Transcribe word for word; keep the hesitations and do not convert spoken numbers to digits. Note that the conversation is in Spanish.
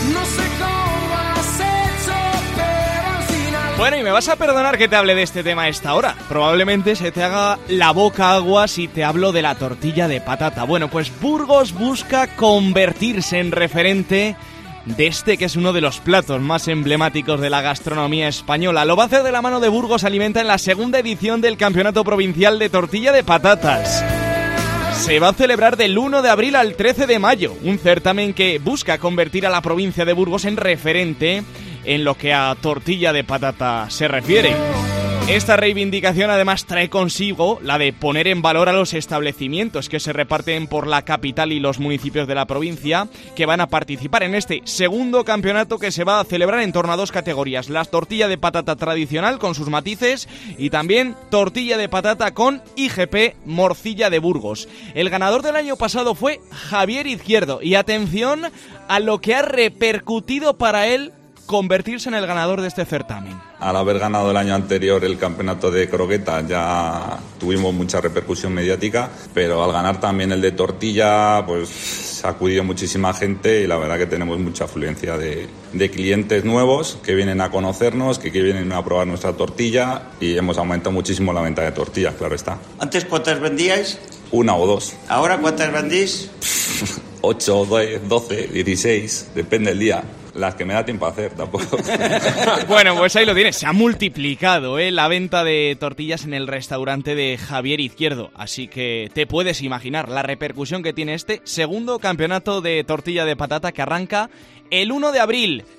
No sé cómo has hecho, pero al final... Bueno, y me vas a perdonar que te hable de este tema a esta hora. Probablemente se te haga la boca agua si te hablo de la tortilla de patata. Bueno, pues Burgos busca convertirse en referente de este que es uno de los platos más emblemáticos de la gastronomía española. Lo va a hacer de la mano de Burgos Alimenta en la segunda edición del Campeonato Provincial de Tortilla de Patatas. Se va a celebrar del uno de abril al trece de mayo, un certamen que busca convertir a la provincia de Burgos en referente en lo que a tortilla de patata se refiere. Esta reivindicación además trae consigo la de poner en valor a los establecimientos que se reparten por la capital y los municipios de la provincia que van a participar en este segundo campeonato que se va a celebrar en torno a dos categorías: la tortilla de patata tradicional con sus matices y también tortilla de patata con I G P Morcilla de Burgos. El ganador del año pasado fue Javier Izquierdo y atención a lo que ha repercutido para él convertirse en el ganador de este certamen. Al haber ganado el año anterior el campeonato de croquetas ya tuvimos mucha repercusión mediática, pero al ganar también el de tortilla pues ha acudido muchísima gente y la verdad que tenemos mucha afluencia de, de clientes nuevos que vienen a conocernos, que, que vienen a probar nuestra tortilla y hemos aumentado muchísimo la venta de tortillas, claro está. ¿Antes cuántas vendíais? Una o dos. ¿Ahora cuántas vendís? Ocho, diez, doce, dieciséis, depende del día. Las que me da tiempo a hacer, tampoco. Bueno, pues ahí lo tienes. Se ha multiplicado ¿eh? la venta de tortillas en el restaurante de Javier Izquierdo. Así que te puedes imaginar la repercusión que tiene este segundo campeonato de tortilla de patata que arranca el uno de abril.